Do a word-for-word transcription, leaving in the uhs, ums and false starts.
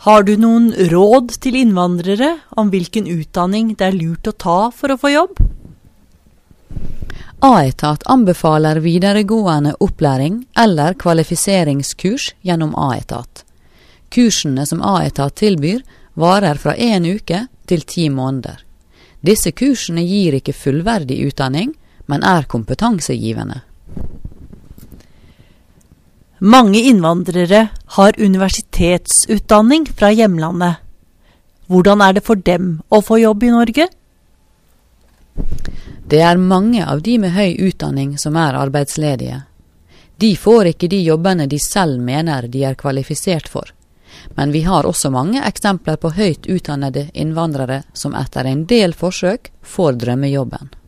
Har du noen råd til innvandrere om hvilken utdanning det er lurt å ta for å få jobb? Aetat anbefaler videregående opplæring eller kvalifiseringskurs gjennom Aetat. Kursene som Aetat tilbyr varer fra en uke til ti måneder. Disse kursene gir ikke fullverdig utdanning, men er kompetansegivende. Mange innvandrere har universitetsutdanning fra hjemlandet. Hvordan er det for dem å få jobb i Norge? Det er mange av de med høy utdanning som er arbeidsledige. De får ikke de jobbene de selv mener de er kvalifisert for. Men vi har også mange eksempler på høyt utdannede innvandrere som etter en del forsøk får drømmejobben.